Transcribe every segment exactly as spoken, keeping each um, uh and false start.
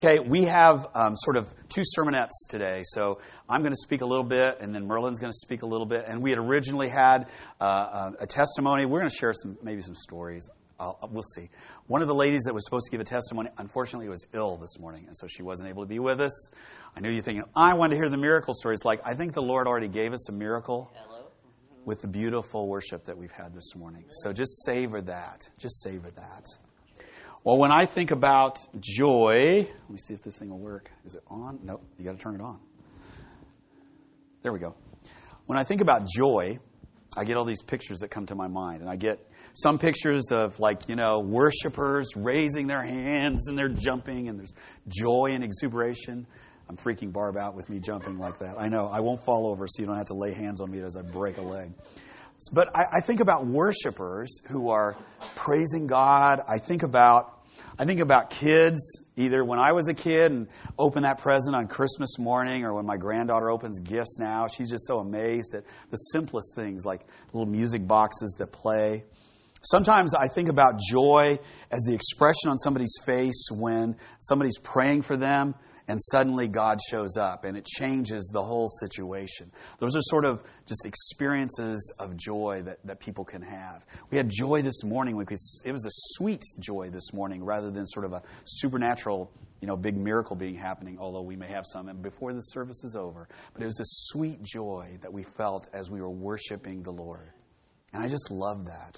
Okay, we have um, sort of two sermonettes today. So I'm going to speak a little bit, and then Merlin's going to speak a little bit. And we had originally had uh, a testimony. We're going to share some, maybe some stories. I'll, we'll see. One of the ladies that was supposed to give a testimony, unfortunately, was ill this morning, and so she wasn't able to be with us. I knew you're thinking, I want to hear the miracle stories. Like, I think the Lord already gave us a miracle Hello. with the beautiful worship that we've had this morning. So just savor that. Just savor that. Well, when I think about joy, let me see if this thing will work. Is it on? Nope, you got to turn it on. There we go. When I think about joy, I get all these pictures that come to my mind. And I get some pictures of, like, you know, worshipers raising their hands and they're jumping and there's joy and exuberation. I'm freaking Barb out with me jumping like that. I know. I won't fall over so you don't have to lay hands on me as I break a leg. But I, I think about worshipers who are praising God. I think about I think about kids, either when I was a kid and opened that present on Christmas morning, or when my granddaughter opens gifts now. She's just so amazed at the simplest things, like little music boxes that play. Sometimes I think about joy as the expression on somebody's face when somebody's praying for them and suddenly God shows up and it changes the whole situation. Those are sort of just experiences of joy that, that people can have. We had joy this morning. We could, it was a sweet joy this morning rather than sort of a supernatural, you know, big miracle being happening, although we may have some before the service is over. But it was a sweet joy that we felt as we were worshiping the Lord. And I just love that.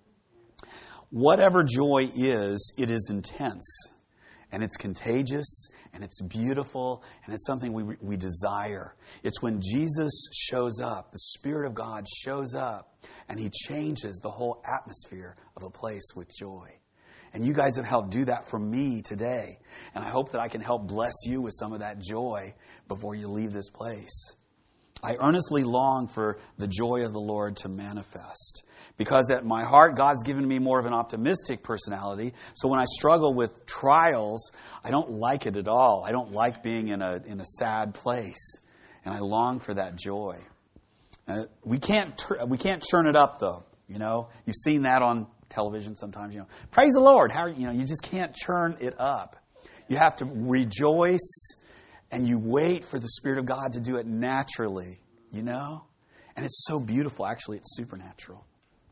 Whatever joy is, it is intense. And it's contagious, and it's beautiful, and it's something we we desire. It's when Jesus shows up, the Spirit of God shows up, and He changes the whole atmosphere of a place with joy. And you guys have helped do that for me today. And I hope that I can help bless you with some of that joy before you leave this place. I earnestly long for the joy of the Lord to manifest. Because at my heart, God's given me more of an optimistic personality. So when I struggle with trials, I don't like it at all. I don't like being in a in a sad place. And I long for that joy. Uh, we can't tur- we can't churn it up, though. You know, you've seen that on television sometimes. You know, praise the Lord. How you know you just can't churn it up. You have to rejoice, and you wait for the Spirit of God to do it naturally. You know, and it's so beautiful. Actually, it's supernatural.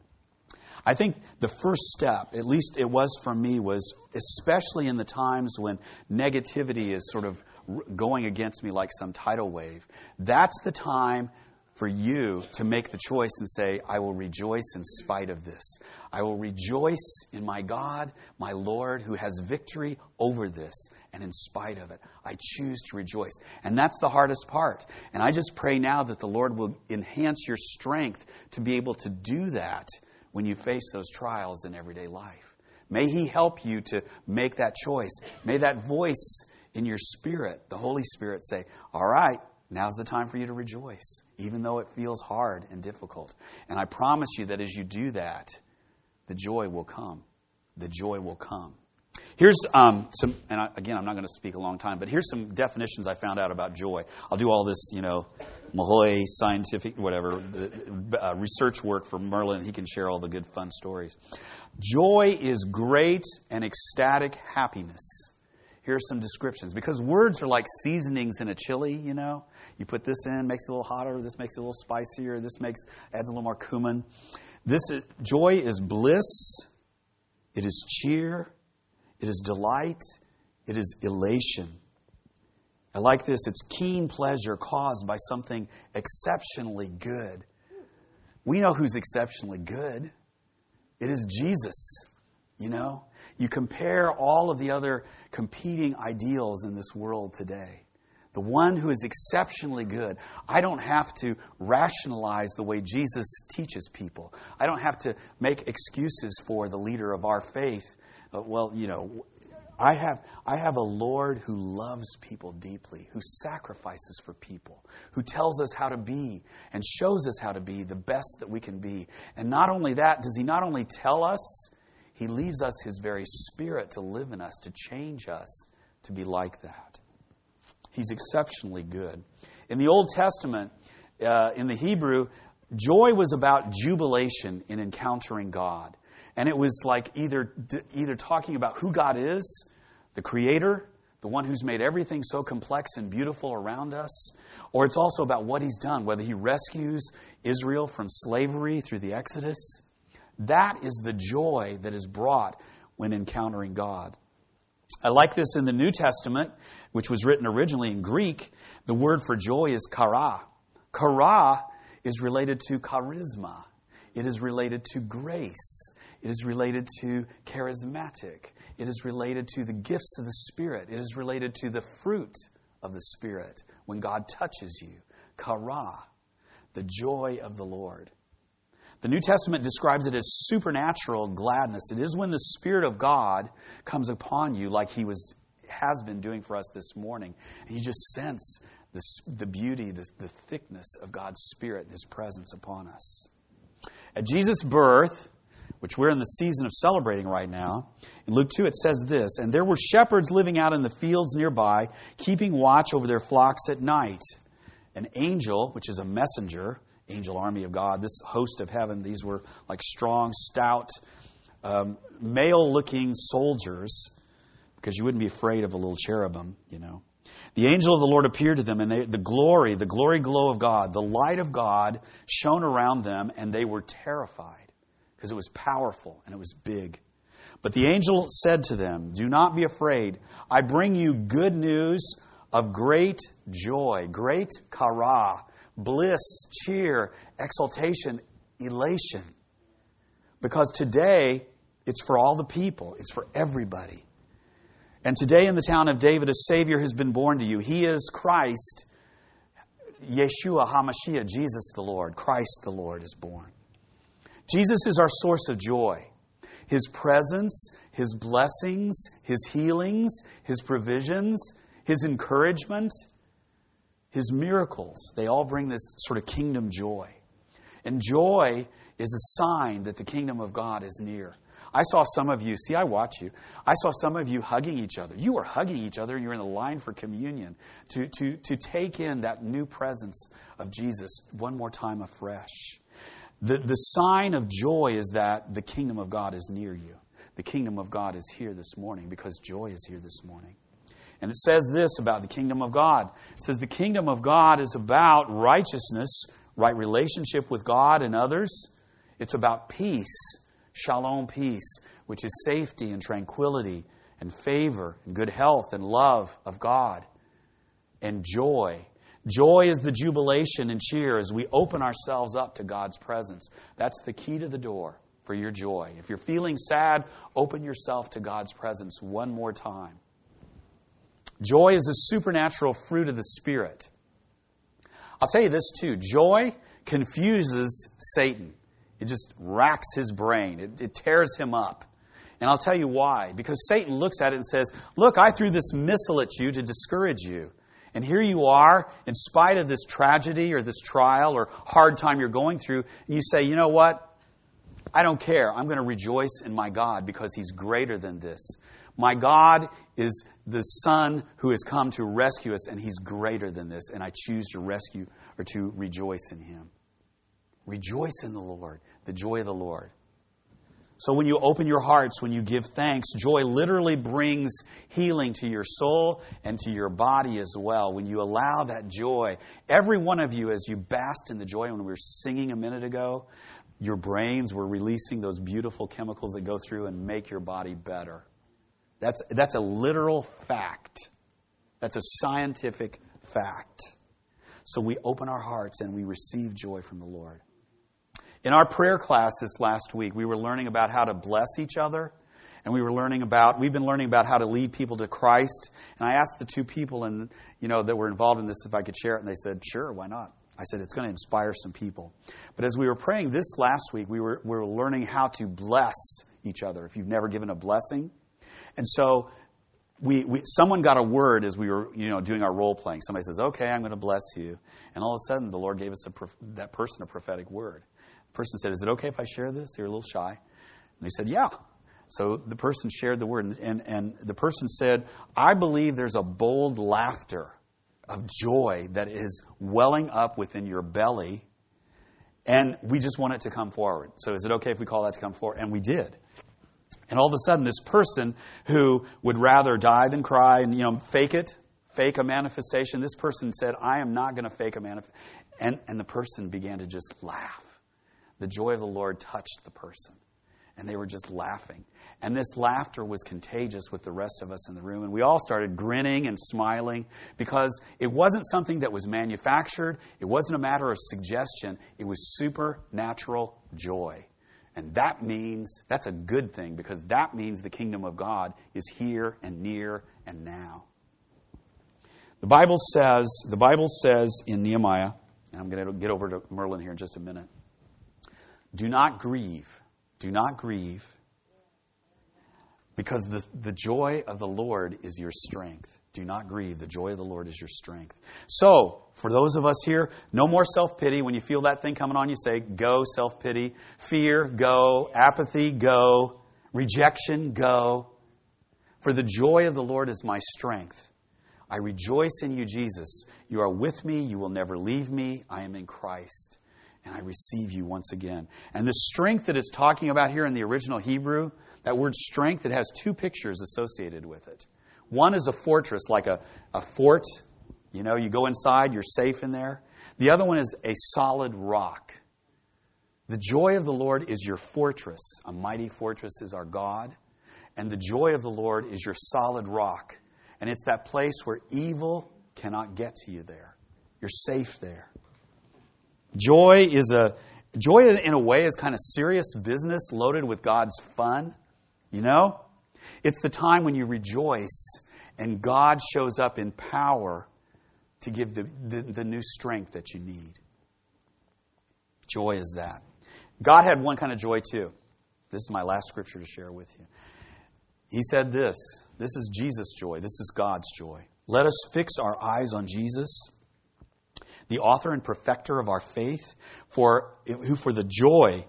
I think the first step, at least it was for me, was especially in the times when negativity is sort of going against me like some tidal wave. That's the time for you to make the choice and say, I will rejoice in spite of this. I will rejoice in my God, my Lord, who has victory over this. And in spite of it, I choose to rejoice. And that's the hardest part. And I just pray now that the Lord will enhance your strength to be able to do that when you face those trials in everyday life. May He help you to make that choice. May that voice in your spirit, the Holy Spirit, say, all right, now's the time for you to rejoice, even though it feels hard and difficult. And I promise you that as you do that, the joy will come. The joy will come. Here's um, some, and I, again, I'm not going to speak a long time, but here's some definitions I found out about joy. I'll do all this, you know, Malloy scientific, whatever, uh, research work for Merlin. He can share all the good, fun stories. Joy is great and ecstatic happiness. Here's some descriptions. Because words are like seasonings in a chili, you know. You put this in, makes it a little hotter. This makes it a little spicier. This makes adds a little more cumin. This is, joy is bliss. It is cheer. It is delight. It is elation. I like this. It's keen pleasure caused by something exceptionally good. We know who's exceptionally good. It is Jesus, you know. You compare all of the other competing ideals in this world today. The one who is exceptionally good. I don't have to rationalize the way Jesus teaches people. I don't have to make excuses for the leader of our faith. Uh, well, you know, I have I have a Lord who loves people deeply, who sacrifices for people, who tells us how to be and shows us how to be the best that we can be. And not only that, does He not only tell us, He leaves us His very Spirit to live in us, to change us, to be like that. He's exceptionally good. In the Old Testament, uh, in the Hebrew, joy was about jubilation in encountering God. And it was like either either talking about who God is, the Creator, the the one who's made everything so complex and beautiful around us, or it's also about what He's done, whether He rescues Israel from slavery through the Exodus. That is the joy that is brought when encountering God. I like this in the New Testament, which was written originally in Greek. The word for joy is chara. Chara is related to charisma. It is related to grace. It is related to charismatic. It is related to the gifts of the Spirit. It is related to the fruit of the Spirit when God touches you. Chara, the joy of the Lord. The New Testament describes it as supernatural gladness. It is when the Spirit of God comes upon you like He was has been doing for us this morning. And you just sense the, the beauty, the, the thickness of God's Spirit and His presence upon us. At Jesus' birth, which we're in the season of celebrating right now, in Luke two it says this, "And there were shepherds living out in the fields nearby, keeping watch over their flocks at night. An angel," which is a messenger, angel army of God, this host of heaven, these were like strong, stout, um, male-looking soldiers, because you wouldn't be afraid of a little cherubim, you know. "The angel of the Lord appeared to them, and they, the glory, the glory glow of God, the light of God shone around them, and they were terrified." Because it was powerful and it was big. "But the angel said to them, 'Do not be afraid. I bring you good news of great joy,'" great chara, bliss, cheer, exultation, elation. "Because today it's for all the people. It's for everybody. And today in the town of David a Savior has been born to you. He is Christ, Yeshua HaMashiach, Jesus the Lord. Christ the Lord is born." Jesus is our source of joy. His presence, His blessings, His healings, His provisions, His encouragement, His miracles, they all bring this sort of kingdom joy. And joy is a sign that the kingdom of God is near. I saw some of you, see, I watch you. I saw some of you hugging each other. You were hugging each other and you're in the line for communion to, to, to take in that new presence of Jesus one more time afresh. The, the sign of joy is that the kingdom of God is near you. The kingdom of God is here this morning because joy is here this morning. And it says this about the kingdom of God. It says the kingdom of God is about righteousness, right relationship with God and others. It's about peace, shalom peace, which is safety and tranquility and favor and good health and love of God. And joy. Joy is the jubilation and cheer as we open ourselves up to God's presence. That's the key to the door for your joy. If you're feeling sad, open yourself to God's presence one more time. Joy is a supernatural fruit of the Spirit. I'll tell you this too. Joy confuses Satan. It just racks his brain. It, it tears him up. And I'll tell you why. Because Satan looks at it and says, "Look, I threw this missile at you to discourage you. And here you are, in spite of this tragedy or this trial or hard time you're going through, and you say, you know what? I don't care. I'm going to rejoice in my God because He's greater than this. My God is the Son who has come to rescue us, and He's greater than this. And I choose to rescue or to rejoice in Him." Rejoice in the Lord, the joy of the Lord. So when you open your hearts, when you give thanks, joy literally brings healing to your soul and to your body as well. When you allow that joy, every one of you, as you basked in the joy when we were singing a minute ago, your brains were releasing those beautiful chemicals that go through and make your body better. That's, that's a literal fact. That's a scientific fact. So we open our hearts and we receive joy from the Lord. In our prayer class this last week, we were learning about how to bless each other. And we were learning about, we've been learning about how to lead people to Christ. And I asked the two people and you know that were involved in this if I could share it. And they said, sure, why not? I said, it's going to inspire some people. But as we were praying this last week, we were, we were learning how to bless each other. If you've never given a blessing. And so we, we someone got a word as we were you know doing our role playing. Somebody says, okay, I'm going to bless you. And all of a sudden, the Lord gave us a, that person a prophetic word. The person said, is it okay if I share this? They were a little shy. And they said, yeah. So the person shared the word. And, and, and the person said, I believe there's a bold laughter of joy that is welling up within your belly. And we just want it to come forward. So is it okay if we call that to come forward? And we did. And all of a sudden, this person who would rather die than cry and, you know, fake it, fake a manifestation, this person said, I am not going to fake a manifestation. And, and the person began to just laugh. The joy of the Lord touched the person. And they were just laughing. And this laughter was contagious with the rest of us in the room. And we all started grinning and smiling because it wasn't something that was manufactured. It wasn't a matter of suggestion. It was supernatural joy. And that means, that's a good thing because that means the kingdom of God is here and near and now. The Bible says, the Bible says in Nehemiah, and I'm going to get over to Merlin here in just a minute. Do not grieve. Do not grieve, because the, the joy of the Lord is your strength. Do not grieve. The joy of the Lord is your strength. So, for those of us here, no more self-pity. When you feel that thing coming on, you say, go, self-pity. Fear, go. Apathy, go. Rejection, go. For the joy of the Lord is my strength. I rejoice in you, Jesus. You are with me. You will never leave me. I am in Christ. And I receive you once again. And the strength that it's talking about here in the original Hebrew, that word strength, it has two pictures associated with it. One is a fortress, like a, a fort. You know, you go inside, you're safe in there. The other one is a solid rock. The joy of the Lord is your fortress. A mighty fortress is our God. And the joy of the Lord is your solid rock. And it's that place where evil cannot get to you there. You're safe there. Joy is a joy in a way is kind of serious business loaded with God's fun. You know? It's the time when you rejoice and God shows up in power to give the, the, the new strength that you need. Joy is that. God had one kind of joy too. This is my last scripture to share with you. He said this. This is Jesus' joy. This is God's joy. Let us fix our eyes on Jesus, the author and perfecter of our faith, for who for the joy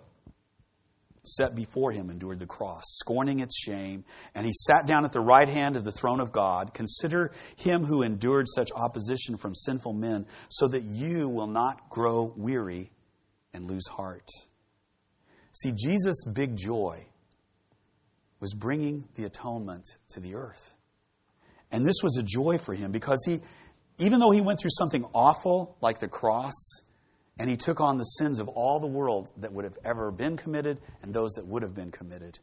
set before him endured the cross, scorning its shame, and he sat down at the right hand of the throne of God. Consider him who endured such opposition from sinful men, so that you will not grow weary and lose heart. See, Jesus' big joy was bringing the atonement to the earth. And this was a joy for him because he, even though he went through something awful like the cross, and he took on the sins of all the world that would have ever been committed and those that would have been committed.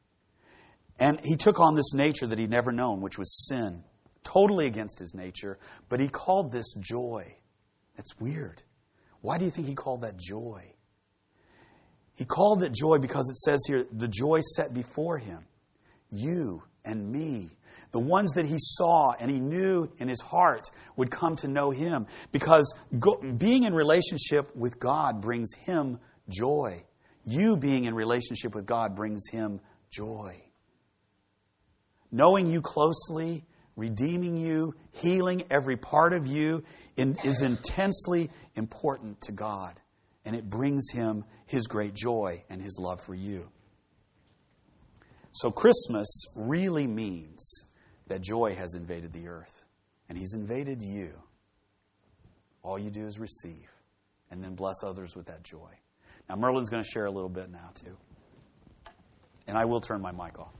And he took on this nature that he'd never known, which was sin, totally against his nature, but he called this joy. That's weird. Why do you think he called that joy? He called it joy because it says here, the joy set before him. You and me. The ones that he saw and he knew in his heart would come to know him. Because go, being in relationship with God brings him joy. You being in relationship with God brings him joy. Knowing you closely, redeeming you, healing every part of you in, is intensely important to God. And it brings him his great joy and his love for you. So Christmas really means that joy has invaded the earth. And he's invaded you. All you do is receive. And then bless others with that joy. Now Merlin's going to share a little bit now too. And I will turn my mic off.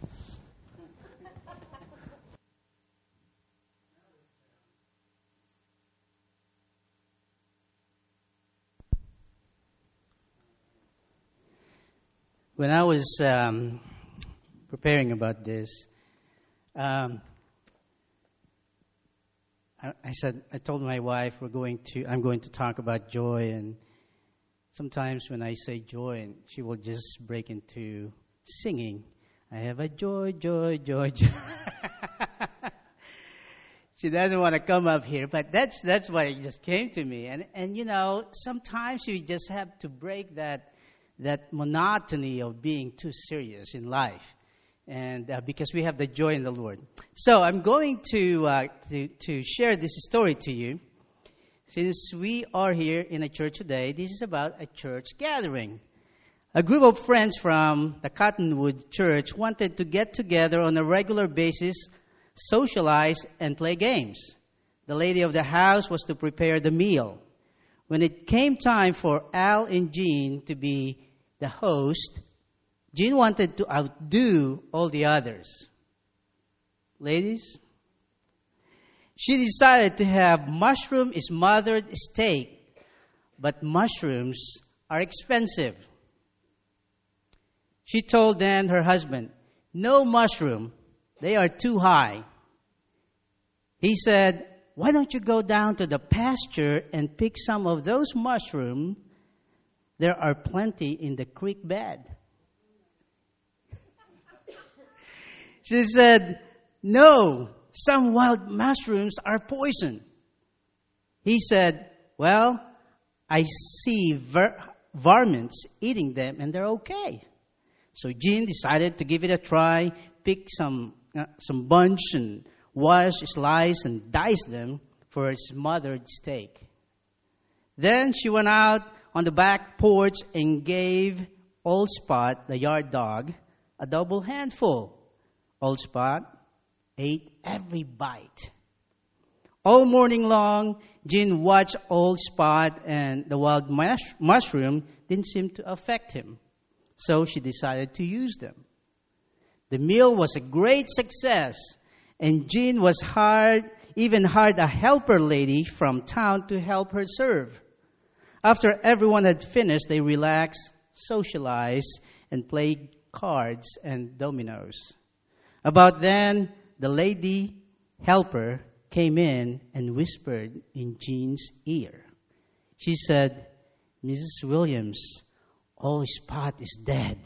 When I was um, preparing about this, um, I, I said I told my wife we're going to I'm going to talk about joy, and sometimes when I say joy, and she will just break into singing. I have a joy, joy, joy, joy. She doesn't want to come up here, but that's that's why it just came to me. And and you know, sometimes you just have to break that. that monotony of being too serious in life, and uh, because we have the joy in the Lord. So I'm going to, uh, to to share this story to you. Since we are here in a church today, this is about a church gathering. A group of friends from the Cottonwood Church wanted to get together on a regular basis, socialize, and play games. The lady of the house was to prepare the meal. When it came time for Al and Jean to be the host, Jean wanted to outdo all the others. Ladies, she decided to have mushroom smothered steak, but mushrooms are expensive. She told then her husband, "No mushroom, they are too high." He said, "Why don't you go down to the pasture and pick some of those mushrooms? There are plenty in the creek bed." She said, "No, some wild mushrooms are poison." He said, "Well, I see ver- varmints eating them and they're okay." So Jean decided to give it a try, pick some uh, some bunch and wash, slice, and dice them for a smothered steak. Then she went out on the back porch and gave Old Spot, the yard dog, a double handful. Old Spot ate every bite. All morning long, Jean watched Old Spot, and the wild mush- mushroom didn't seem to affect him. So she decided to use them. The meal was a great success, and Jean was hired, even hired a helper lady from town to help her serve. After everyone had finished, they relaxed, socialized, and played cards and dominoes. About then, the lady helper came in and whispered in Jean's ear. She said, "Missus Williams, Old Spot is dead."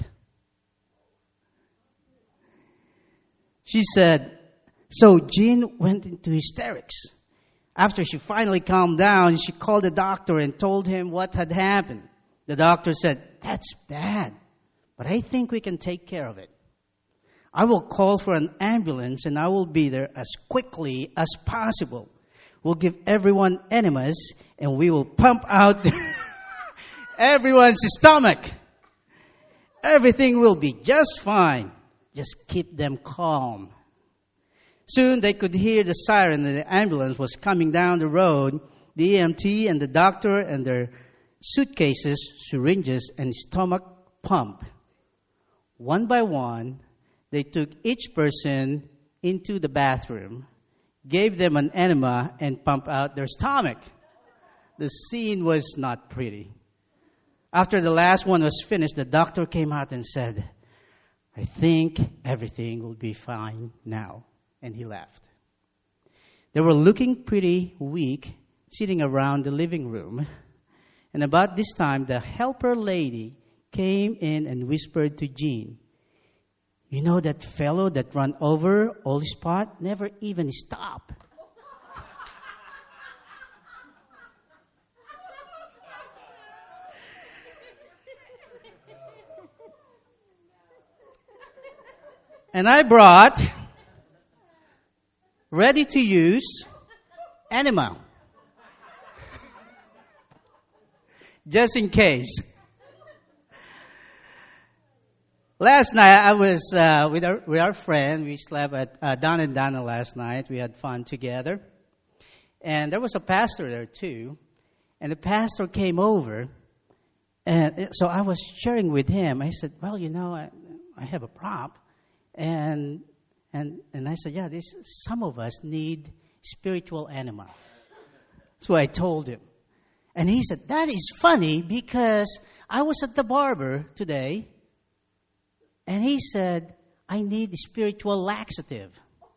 She said, so Jean went into hysterics. After she finally calmed down, she called the doctor and told him what had happened. The doctor said, "That's bad, but I think we can take care of it. I will call for an ambulance and I will be there as quickly as possible. We'll give everyone enemas and we will pump out everyone's stomach. Everything will be just fine. Just keep them calm." Soon they could hear the siren and the ambulance was coming down the road. The E M T and the doctor and their suitcases, syringes, and stomach pump. One by one, they took each person into the bathroom, gave them an enema, and pumped out their stomach. The scene was not pretty. After the last one was finished, the doctor came out and said, "I think everything will be fine now." And he left. They were looking pretty weak, sitting around the living room. And about this time, the helper lady came in and whispered to Jean, "You know that fellow that ran over Old Spot never even stopped." And I brought ready to use enema. Just in case. Last night I was uh, with, our, with our friend. We slept at uh, Don and Donna last night. We had fun together. And there was a pastor there too. And the pastor came over. And so I was sharing with him. I said, "Well, you know, I, I have a prop." And and and I said, "Yeah, this some of us need spiritual enema." So I told him. And he said, "That is funny because I was at the barber today. And he said, I need spiritual laxative."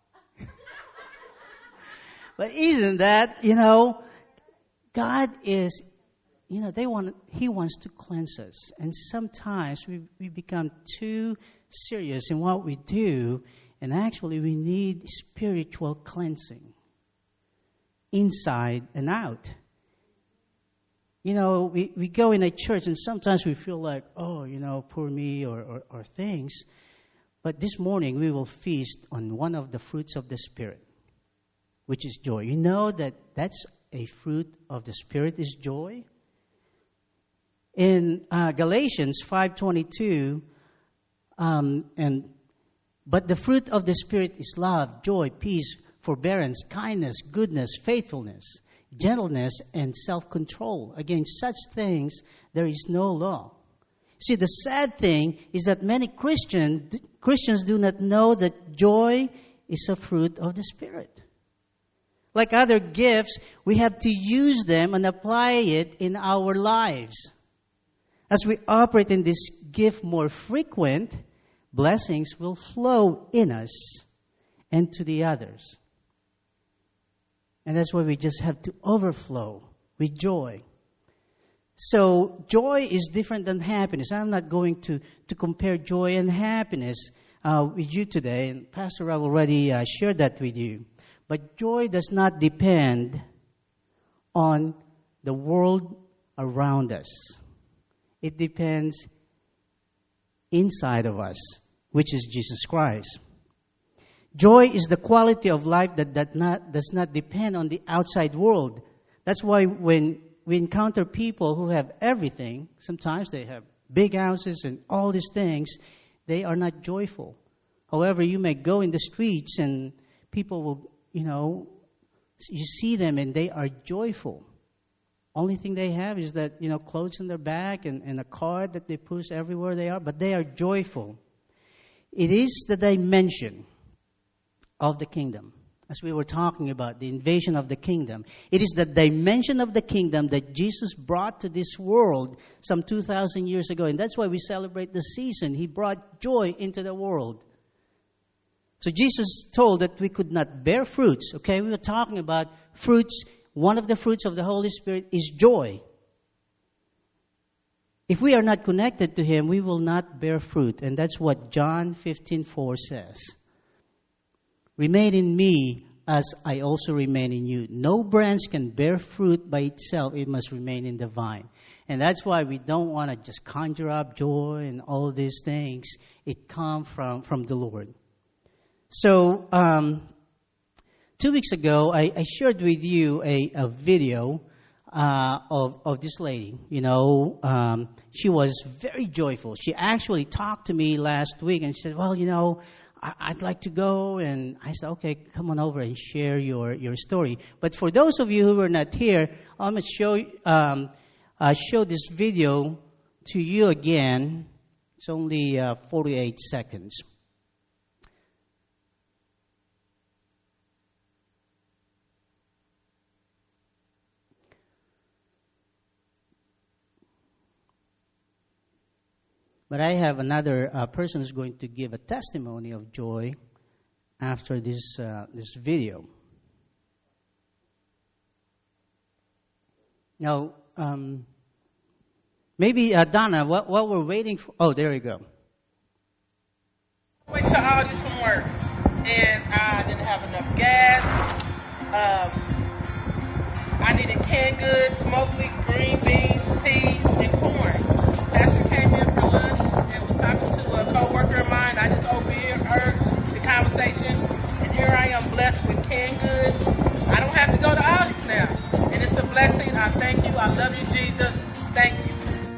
But isn't that, you know, God is, you know, they want, He wants to cleanse us. And sometimes we, we become too serious in what we do, and actually we need spiritual cleansing, inside and out. You know, we, we go in a church and sometimes we feel like, oh, you know, poor me or, or, or things. But this morning we will feast on one of the fruits of the Spirit, which is joy. You know that that's a fruit of the Spirit is joy? In uh, Galatians five twenty-two, um, and but the fruit of the Spirit is love, joy, peace, forbearance, kindness, goodness, faithfulness, gentleness, and self-control. Against such things there is no law. See, the sad thing is that many Christian, Christians do not know that joy is a fruit of the Spirit. Like other gifts, we have to use them and apply it in our lives. As we operate in this gift more frequent, blessings will flow in us and to the others. And that's why we just have to overflow with joy. So joy is different than happiness. I'm not going to, to compare joy and happiness uh, with you today. And Pastor Rob already uh, shared that with you. But joy does not depend on the world around us. It depends inside of us, which is Jesus Christ. Joy is the quality of life that, that not, does not depend on the outside world. That's why when we encounter people who have everything, sometimes they have big houses and all these things, they are not joyful. However, you may go in the streets and people will, you know, you see them and they are joyful. Only thing they have is that, you know, clothes on their back and, and a card that they push everywhere they are, but they are joyful. It is the dimension of the kingdom. As we were talking about, the invasion of the kingdom. It is the dimension of the kingdom that Jesus brought to this world some two thousand years ago. And that's why we celebrate the season. He brought joy into the world. So Jesus told that we could not bear fruits. Okay, we were talking about fruits. One of the fruits of the Holy Spirit is joy. If we are not connected to Him, we will not bear fruit. And that's what John fifteen four says. Remain in me as I also remain in you. No branch can bear fruit by itself. It must remain in the vine. And that's why we don't want to just conjure up joy and all these things. It comes from, from the Lord. So, um, two weeks ago, I, I shared with you a, a video uh, of, of this lady. You know, um, she was very joyful. She actually talked to me last week and she said, well, you know, I'd like to go, and I said, okay, come on over and share your, your story. But for those of you who are not here, I'm going to show, um, uh, show this video to you again. It's only uh, forty-eight seconds. But I have another uh, person who's going to give a testimony of joy after this uh, this video. Now, um, maybe uh, Donna, while, while we're waiting for... Oh, there you go. Went to Aldi's from work, and I didn't have enough gas. Um, I needed canned goods, mostly green beans, peas, and corn. Pastor came in for lunch and was talking to a co-worker of mine. I just overheard the conversation, and here I am blessed with canned goods. I don't have to go to Aldi's now, and it's a blessing. I thank you. I love you, Jesus. Thank you.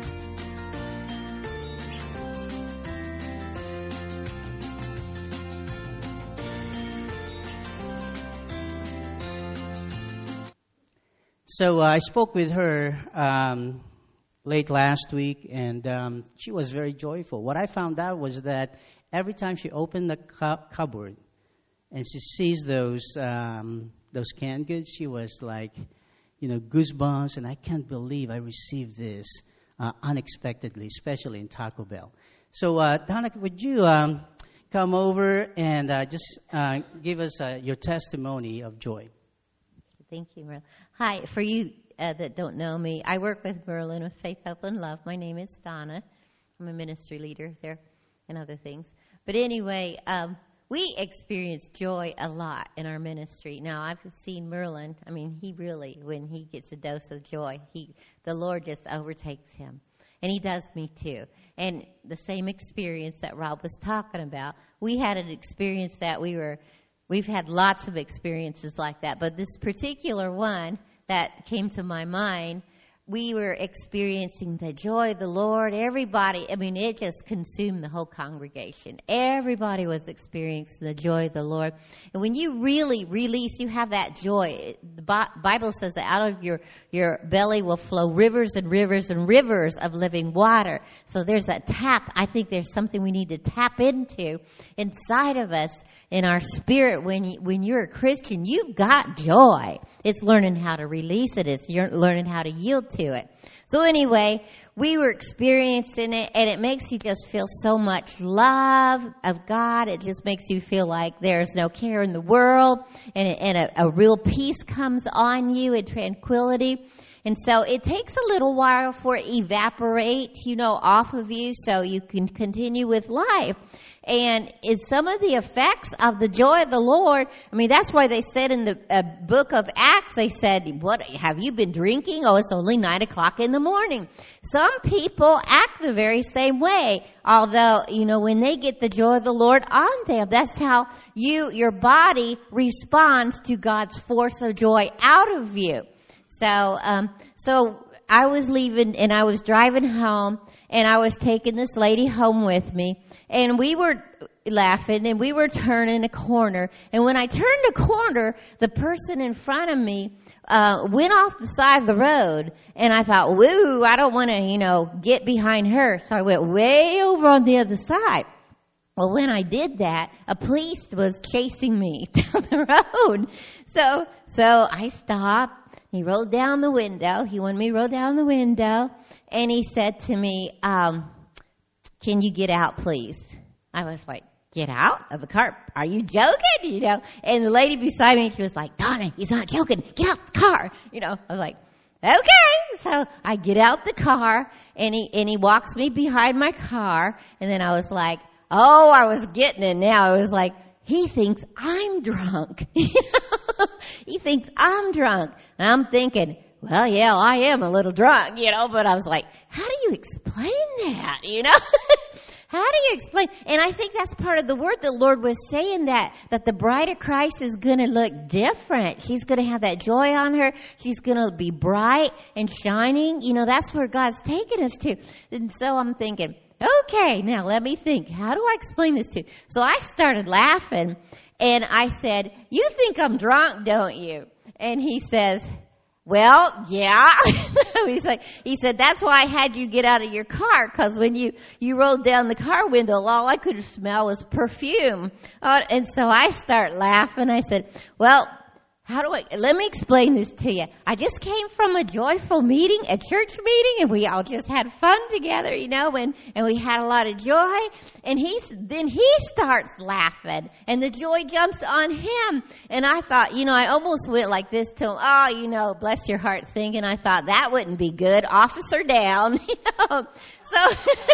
So uh, I spoke with her um, late last week, and um, she was very joyful. What I found out was that every time she opened the cu- cupboard and she sees those um, those canned goods, she was like, you know, goosebumps, and I can't believe I received this uh, unexpectedly, especially in Taco Bell. So, uh, Donna, would you um, come over and uh, just uh, give us uh, your testimony of joy? Thank you, Merlin. Hi, for you uh, that don't know me, I work with Merlin with Faith, Hope, and Love. My name is Donna. I'm a ministry leader there and other things. But anyway, um, we experience joy a lot in our ministry. Now, I've seen Merlin. I mean, he really, when he gets a dose of joy, he the Lord just overtakes him. And he does me too. And the same experience that Rob was talking about, we had an experience that we were... We've had lots of experiences like that, but this particular one that came to my mind, we were experiencing the joy of the Lord. Everybody, I mean, it just consumed the whole congregation. Everybody was experiencing the joy of the Lord. And when you really release, you have that joy. The Bible says that out of your, your belly will flow rivers and rivers and rivers of living water. So there's a tap. I think there's something we need to tap into inside of us. In our spirit, when you, when you're a Christian, you've got joy. It's learning how to release it. It's you're learning how to yield to it. So anyway, we were experiencing it, and it makes you just feel so much love of God. It just makes you feel like there's no care in the world, and, and a, a real peace comes on you and tranquility. And so it takes a little while for it to evaporate, you know, off of you so you can continue with life. And it's some of the effects of the joy of the Lord. I mean, that's why they said in the uh, book of Acts, they said, what, have you been drinking? Oh, it's only nine o'clock in the morning. Some people act the very same way. Although, you know, when they get the joy of the Lord on them, that's how you, your body responds to God's force of joy out of you. So, um, so I was leaving and I was driving home and I was taking this lady home with me and we were laughing and we were turning a corner. And when I turned a corner, the person in front of me, uh, went off the side of the road and I thought, woo, I don't want to, you know, get behind her. So I went way over on the other side. Well, when I did that, a police was chasing me down the road. So, so I stopped. He rolled down the window. He wanted me to roll down the window. And he said to me, um, can you get out, please? I was like, get out of the car? Are you joking? You know, and the lady beside me, she was like, Donna, he's not joking. Get out the car. You know, I was like, okay. So I get out the car and he, and he walks me behind my car. And then I was like, oh, I was getting it now. I was like, he thinks I'm drunk. He thinks I'm drunk. And I'm thinking, well, yeah, I am a little drunk, you know, but I was like, how do you explain that, you know? How do you explain? And I think that's part of the word the Lord was saying that, that the bride of Christ is going to look different. She's going to have that joy on her. She's going to be bright and shining. You know, that's where God's taking us to. And so I'm thinking, okay, now let me think. How do I explain this to you? So I started laughing and I said, you think I'm drunk, don't you? And he says, well, yeah. He's like, he said, that's why I had you get out of your car, because when you, you rolled down the car window, all I could smell was perfume. Uh, and so I start laughing. I said, well, how do I, let me explain this to you. I just came from a joyful meeting, a church meeting, and we all just had fun together, you know, and, and we had a lot of joy. And he, then he starts laughing, and the joy jumps on him. And I thought, you know, I almost went like this to him, oh, you know, bless your heart, thinking, I thought that wouldn't be good. Officer down, you know. So,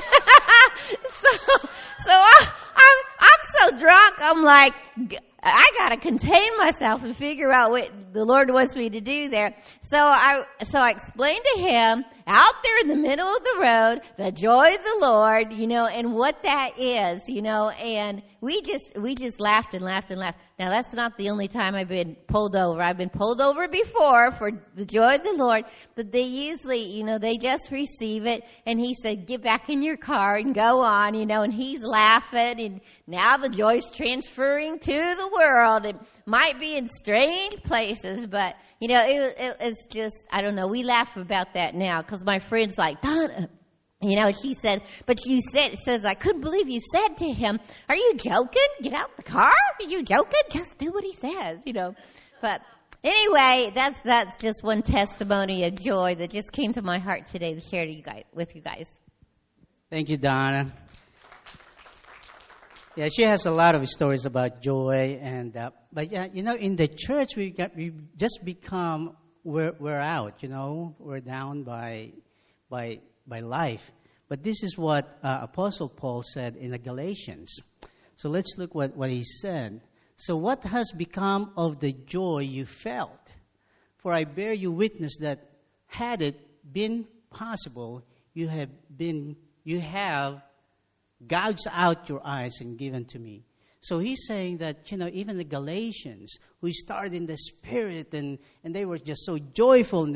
so, so I, I'm, I'm so drunk, I'm like, I gotta contain myself and figure out what the Lord wants me to do there. So I, so I explained to him out there in the middle of the road, the joy of the Lord, you know, and what that is, you know, and we just, we just laughed and laughed and laughed. Now that's not the only time I've been pulled over. I've been pulled over before for the joy of the Lord, but they usually, you know, they just receive it. And he said, get back in your car and go on, you know, and he's laughing, and now the joy's transferring to the world. It might be in strange places, but you know, it, it, it's just, I don't know. We laugh about that now because my friend's like, Donna, you know, she said, but you said, says, I couldn't believe you said to him, are you joking? Get out the car? Are you joking? Just do what he says, you know. But anyway, that's, that's just one testimony of joy that just came to my heart today to share to you guys, with you guys. Thank you, Donna. Yeah, she has a lot of stories about joy, and uh, but yeah, you know, in the church we got we just become we're we're out, you know, we're down by by by life. But this is what uh, Apostle Paul said in the Galatians. So let's look what what he said. So what has become of the joy you felt? For I bear you witness that had it been possible, you have been you have. gouged out your eyes and given to me. So he's saying that, you know, even the Galatians, who started in the Spirit and, and they were just so joyful, and then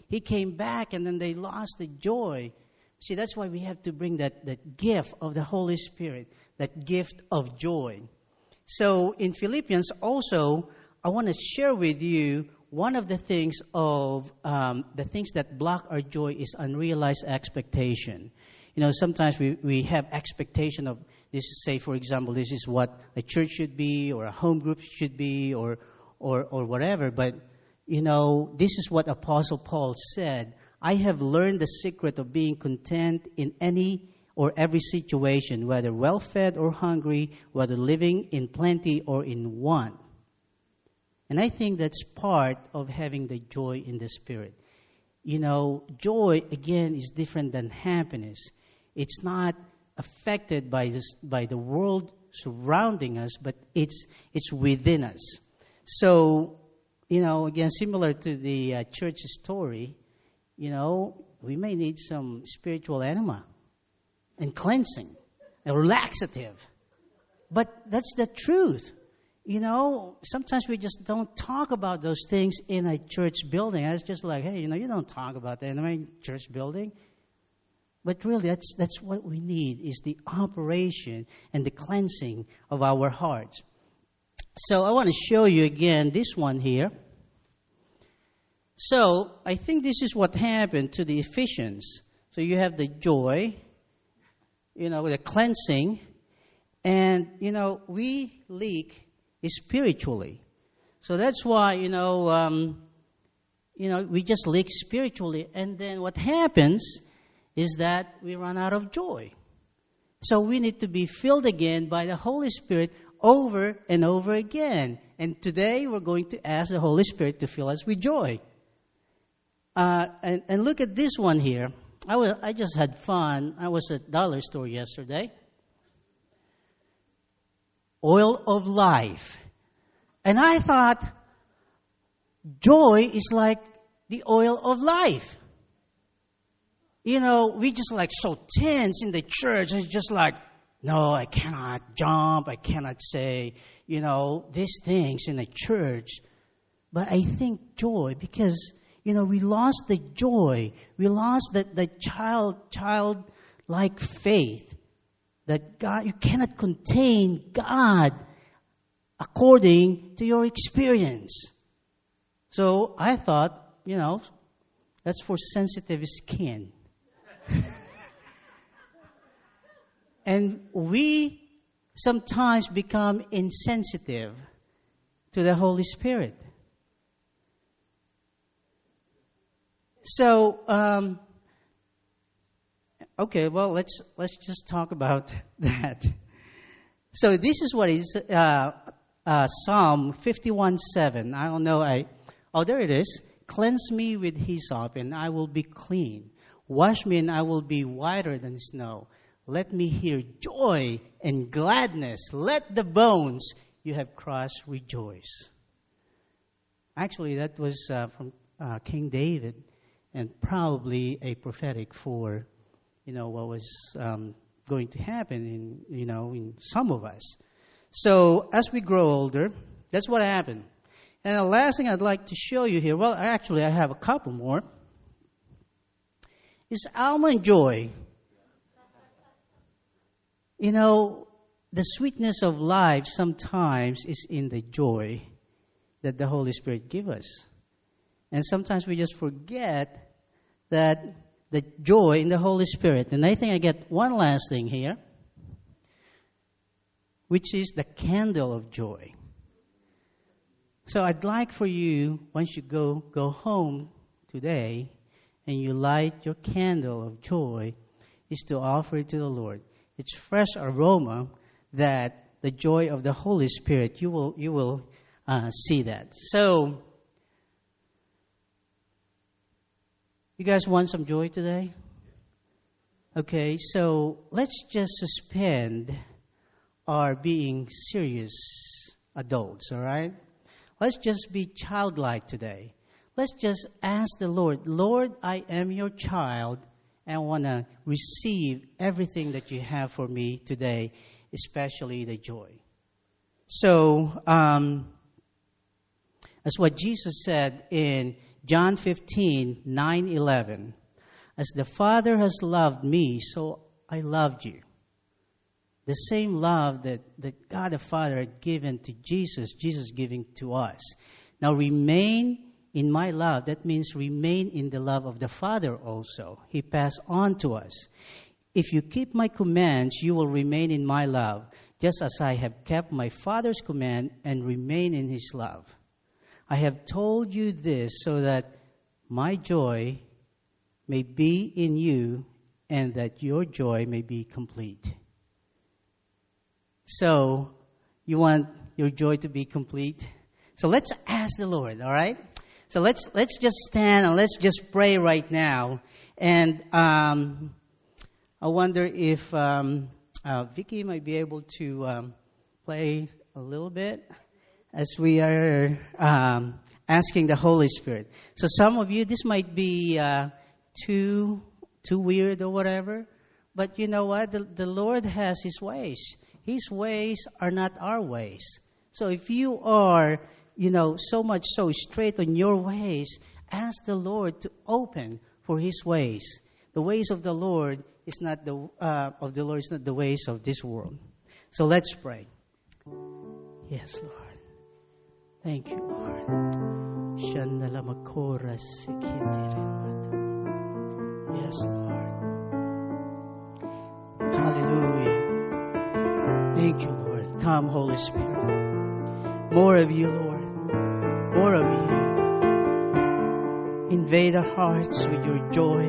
he came back and then they lost the joy. See, that's why we have to bring that, that gift of the Holy Spirit, that gift of joy. So in Philippians also, I want to share with you one of the things of um, the things that block our joy is unrealized expectation. You know, sometimes we, we have expectation of this is, say, for example, this is what a church should be or a home group should be or or or whatever. But, you know, this is what Apostle Paul said. I have learned the secret of being content in any or every situation, whether well-fed or hungry, whether living in plenty or in want. And I think that's part of having the joy in the Spirit. You know, joy, again, is different than happiness. It's not affected by this, by the world surrounding us, but it's it's within us. So, you know, again, similar to the uh, church story, you know, we may need some spiritual enema and cleansing, a relaxative. But that's the truth. You know, sometimes we just don't talk about those things in a church building. It's just like, hey, you know, you don't talk about that in a church building. But really, that's that's what we need, is the operation and the cleansing of our hearts. So I want to show you again this one here. So I think this is what happened to the Ephesians. So you have the joy, you know, the cleansing, and, you know, we leak spiritually. So that's why, you know, um, you know, we just leak spiritually, and then what happens is that we run out of joy. So we need to be filled again by the Holy Spirit over and over again. And today we're going to ask the Holy Spirit to fill us with joy. Uh, and, and look at this one here. I was I just had fun. I was at Dollar Store yesterday. Oil of life. And I thought, joy is like the oil of life. You know, we just like so tense in the church. It's just like, no, I cannot jump. I cannot say, you know, these things in the church. But I think joy, because, you know, we lost the joy. We lost the, the child, childlike faith that God, you cannot contain God according to your experience. So I thought, you know, that's for sensitive skin. And we sometimes become insensitive to the Holy Spirit. So, um, okay, well, let's let's just talk about that. So this is what is uh, uh, Psalm fifty-one seven. I don't know. I oh, there it is. Cleanse me with hyssop, and I will be clean. Wash me, and I will be whiter than snow. Let me hear joy and gladness. Let the bones you have crushed rejoice. Actually, that was uh, from uh, King David, and probably a prophetic for, you know, what was um, going to happen in, you know, in some of us. So as we grow older, that's what happened. And the last thing I'd like to show you here, well, actually, I have a couple more, is almond joy. You know, the sweetness of life sometimes is in the joy that the Holy Spirit gives us. And sometimes we just forget that the joy in the Holy Spirit. And I think I get one last thing here, which is the candle of joy. So I'd like for you, once you go go home today, and you light your candle of joy, is to offer it to the Lord. It's fresh aroma that the joy of the Holy Spirit, you will you will uh, see that. So, you guys want some joy today? Okay, so let's just suspend our being serious adults, all right? Let's just be childlike today. Let's just ask the Lord, Lord, I am your child, and I want to receive everything that you have for me today, especially the joy. So, um, that's what Jesus said in John fifteen, nine, eleven. As the Father has loved me, so I loved you. The same love that, that God the Father had given to Jesus, Jesus giving to us. Now remain in my love. That means remain in the love of the Father also. He passed on to us. If you keep my commands, you will remain in my love, just as I have kept my Father's command and remain in his love. I have told you this so that my joy may be in you and that your joy may be complete. So, you want your joy to be complete? So let's ask the Lord, all right? So let's let's just stand and let's just pray right now. And um, I wonder if um, uh, Vicky might be able to um, play a little bit as we are um, asking the Holy Spirit. So some of you, this might be uh, too too weird or whatever, but you know what? The, the Lord has His ways. His ways are not our ways. So if you are, you know, so much so straight on your ways, ask the Lord to open for His ways. The ways of the Lord is not the uh, of the Lord is not the ways of this world. So let's pray. Yes, Lord. Thank you, Lord. Yes, Lord. Hallelujah. Thank you, Lord. Come, Holy Spirit. More of you, Lord. More of you. Invade our hearts with your joy.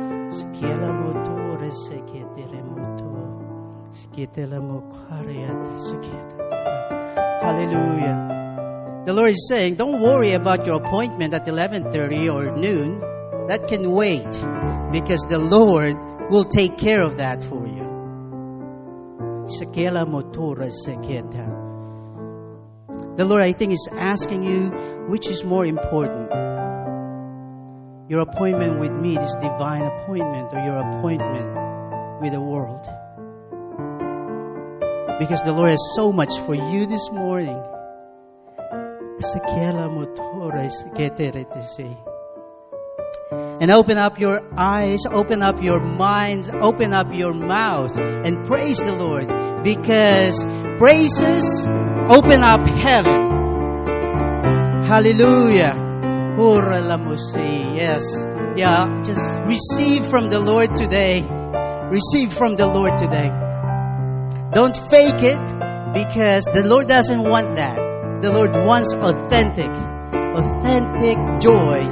Hallelujah. The Lord is saying, don't worry about your appointment at eleven thirty or noon. That can wait, because the Lord will take care of that for you. The Lord, I think, is asking you, which is more important? Your appointment with me, this divine appointment, or your appointment with the world? Because the Lord has so much for you this morning. And open up your eyes, open up your minds, open up your mouth, and praise the Lord. Because praises open up heaven. Hallelujah. Yes. Yeah, just receive from the Lord today. Receive from the Lord today. Don't fake it, because the Lord doesn't want that. The Lord wants authentic, authentic joy.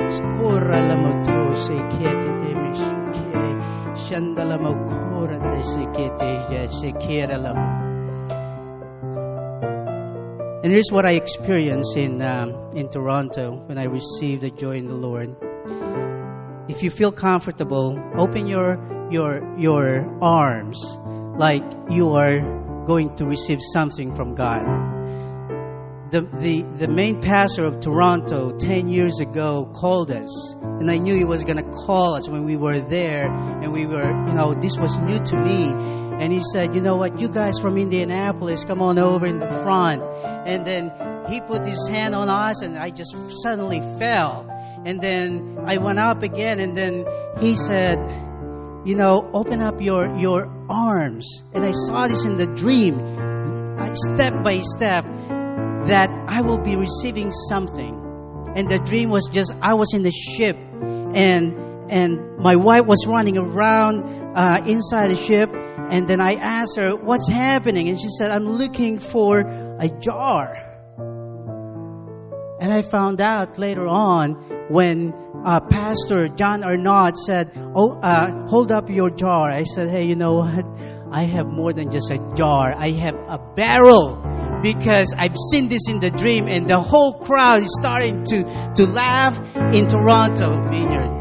And here's what I experienced in um, in Toronto when I received the joy in the Lord. If you feel comfortable, open your your your arms like you are going to receive something from God. The, the the main pastor of Toronto ten years ago called us, and I knew he was going to call us when we were there, and we were, you know, this was new to me. And he said, you know what, you guys from Indianapolis, come on over in the front. And then he put his hand on us, and I just suddenly fell. And then I went up again, and then he said, you know, open up your, your arms. And I saw this in the dream, step by step, that I will be receiving something. And the dream was just, I was in the ship, and and my wife was running around uh, inside the ship. And then I asked her, what's happening? And she said, I'm looking for a jar. And I found out later on when uh, Pastor John Arnott said, oh, uh, hold up your jar. I said, hey, you know what? I have more than just a jar. I have a barrel. Because I've seen this in the dream, and the whole crowd is starting to, to laugh in Toronto Vineyard.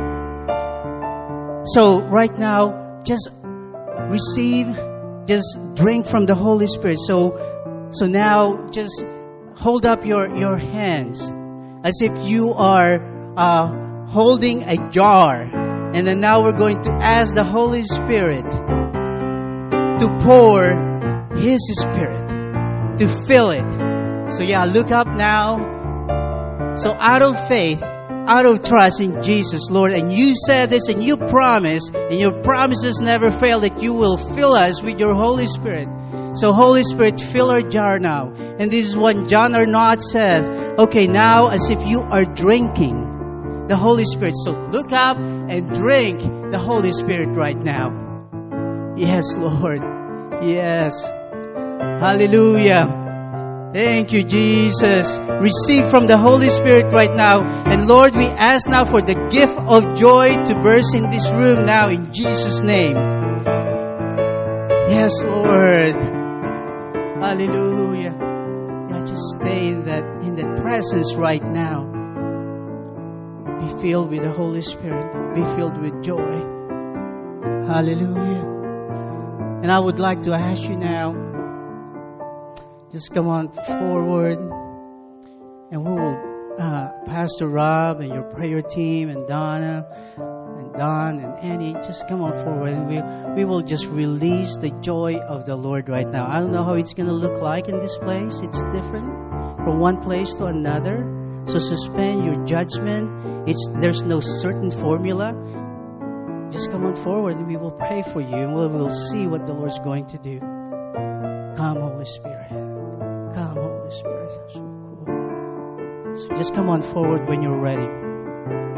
So right now, just receive, just drink from the Holy Spirit. So so now just hold up your, your hands as if you are uh, holding a jar. And then now we're going to ask the Holy Spirit to pour His Spirit, to fill it. So yeah, look up now. So out of faith, out of trust in Jesus, Lord. And you said this and you promised, and your promises never fail, that you will fill us with your Holy Spirit. So Holy Spirit, fill our jar now. And this is what John Arnott says. Okay, now as if you are drinking the Holy Spirit. So look up and drink the Holy Spirit right now. Yes, Lord. Yes. Hallelujah. Thank you, Jesus. Receive from the Holy Spirit right now. And Lord, we ask now for the gift of joy to burst in this room now in Jesus' name. Yes, Lord. Hallelujah. Yeah, just stay in that, in that presence right now. Be filled with the Holy Spirit. Be filled with joy. Hallelujah. And I would like to ask you now, just come on forward, and we will, uh, Pastor Rob and your prayer team, and Donna, and Don, and Annie, just come on forward, and we we will just release the joy of the Lord right now. I don't know how it's going to look like in this place. It's different from one place to another. So suspend your judgment. It's there's no certain formula. Just come on forward, and we will pray for you, and we will see what the Lord's going to do. Come, Holy Spirit. Come, Holy Spirit. So just come on forward when you're ready.